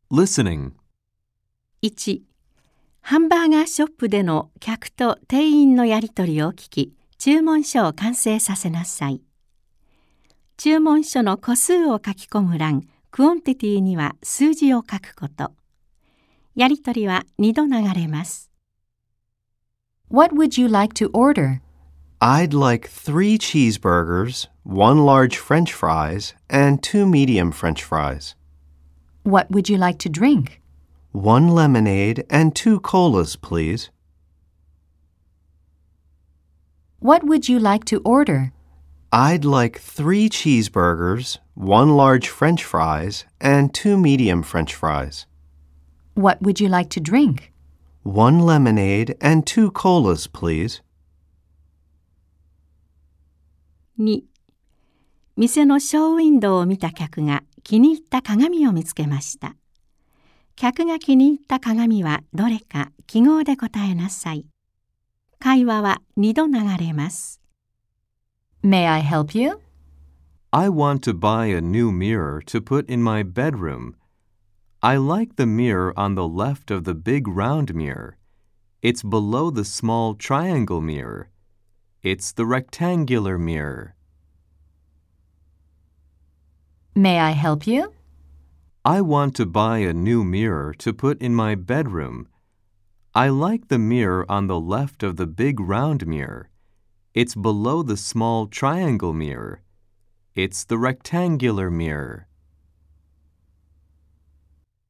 Listening. 1、ハンバーガーショップでの客と店員のやり取りを聞き、注文書を完成させなさい。注文書の個数を書き込む欄、クオンティティには数字を書くこと。やり取りは2度流れます。 What would you like to order? I'd like 3 cheeseburgers, 1 large French fries, and 2 medium French fries. What would you like to drink? 1 lemonade and 2 colas, please. What would you like to order? I'd like 3 cheeseburgers, 1 large French fries, and 2 medium French fries. What would you like to drink? 1 lemonade and 2 colas, please. 2、店のショーウィンドウを見た客が気に入った鏡を見つけました。客が気に入った鏡はどれか記号で答えなさい。会話は2度流れます。 May I help you? I want to buy a new mirror to put in my bedroom. I like the mirror on the left of the big round mirror. It's below the small triangle mirror. It's the rectangular mirror. May I help you? I want to buy a new mirror to put in my bedroom. I like the mirror on the left of the big round mirror. It's below the small triangle mirror. It's the rectangular mirror.